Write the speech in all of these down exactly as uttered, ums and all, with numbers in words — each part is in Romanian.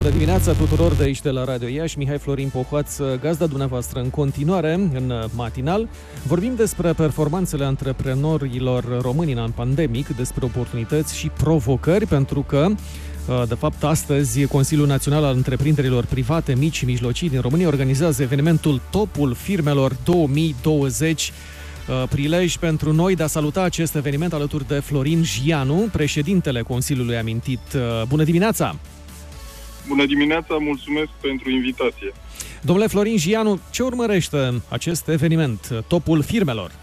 Bună dimineața tuturor de aici de la Radio Iași, Mihai Florin Pohoaț, gazda dumneavoastră în continuare, în matinal. Vorbim despre performanțele antreprenorilor români în an pandemic, despre oportunități și provocări, pentru că, de fapt, astăzi Consiliul Național al Întreprinderilor Private, Mici și Mijlocii din România organizează evenimentul Topul Firmelor două mii douăzeci. Prilej pentru noi de a saluta acest eveniment alături de Florin Gianu, președintele Consiliului amintit. Bună dimineața! Bună dimineața, mulțumesc pentru invitație. Domnule Florin Gianu, ce urmărește acest eveniment, Topul Firmelor?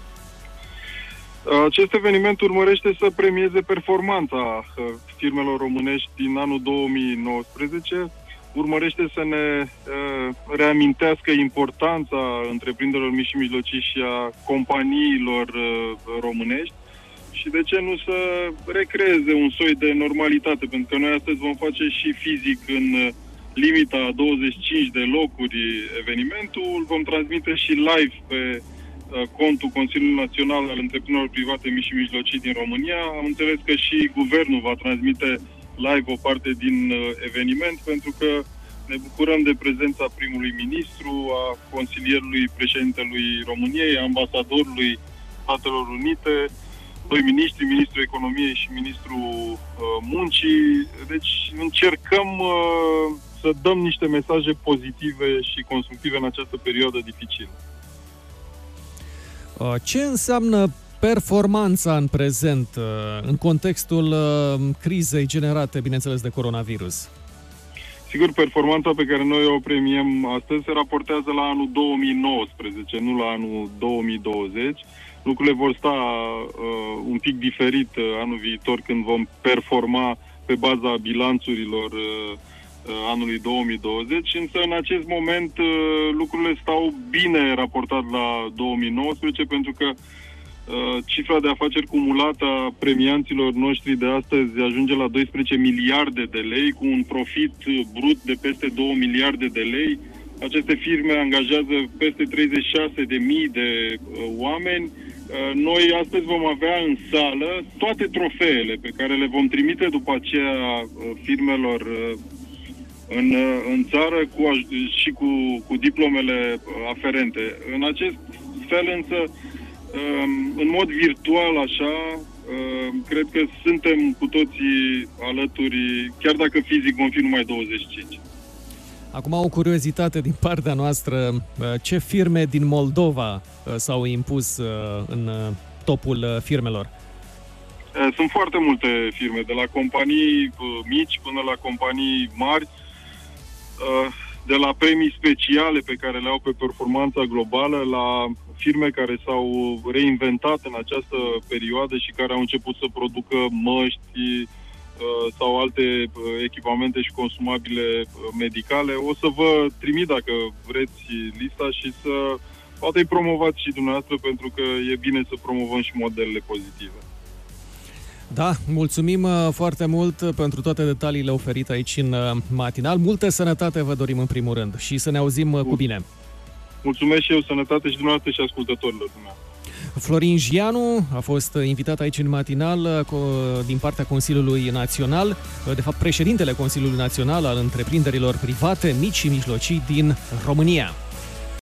Acest eveniment urmărește să premieze performanța firmelor românești din anul două mii nouăsprezece, urmărește să ne reamintească importanța întreprinderilor mici și mijlocii și a companiilor românești și de ce nu să recreeze un soi de normalitate, pentru că noi astăzi vom face și fizic în limita a douăzeci și cinci de locuri evenimentul, vom transmite și live pe contul Consiliului Național al Întreprinderilor Private Mici și Mijlocii din România. Am înțeles că și guvernul va transmite live o parte din eveniment, pentru că ne bucurăm de prezența primului ministru, a consilierului președintelui României, a ambasadorului Statelor Unite, doi miniștri, ministrul economiei și ministrul uh, muncii. Deci încercăm uh, să dăm niște mesaje pozitive și constructive în această perioadă dificilă. Uh, ce înseamnă performanța în prezent, uh, în contextul uh, crizei generate, bineînțeles, de coronavirus? Sigur, performanța pe care noi o premiem astăzi se raportează la anul două mii nouăsprezece, nu la anul două mii douăzeci. Lucrurile vor sta uh, un pic diferit uh, anul viitor, când vom performa pe baza bilanțurilor uh, uh, anului două mii douăzeci, însă în acest moment uh, lucrurile stau bine raportat la două mii nouăsprezece, pentru că uh, cifra de afaceri cumulată a premianților noștri de astăzi ajunge la doisprezece miliarde de lei, cu un profit brut de peste două miliarde de lei. Aceste firme angajează peste treizeci și șase de mii de uh, oameni. Uh, noi astăzi vom avea în sală toate trofeele pe care le vom trimite după aceea uh, firmelor uh, în, uh, în țară cu, și cu, cu diplomele uh, aferente. În acest fel însă, uh, în mod virtual așa, uh, cred că suntem cu toții alături, chiar dacă fizic vom fi numai douăzeci și cinci. Acum o curiozitate din partea noastră, ce firme din Moldova s-au impus în topul firmelor? Sunt foarte multe firme, de la companii mici până la companii mari, de la premii speciale pe care le au pe performanța globală, la firme care s-au reinventat în această perioadă și care au început să producă măști sau alte echipamente și consumabile medicale. O să vă trimit, dacă vreți, lista și să poate îi promovați și dumneavoastră, pentru că e bine să promovăm și modelele pozitive. Da, mulțumim foarte mult pentru toate detaliile oferite aici în matinal. Multă sănătate vă dorim în primul rând și să ne auzim Bun. cu bine. Mulțumesc și eu, sănătate și dumneavoastră și ascultătorilor dumneavoastră. Florin Gianu a fost invitat aici în matinal din partea Consiliului Național, de fapt președintele Consiliului Național al Întreprinderilor Private Mici și Mijlocii din România.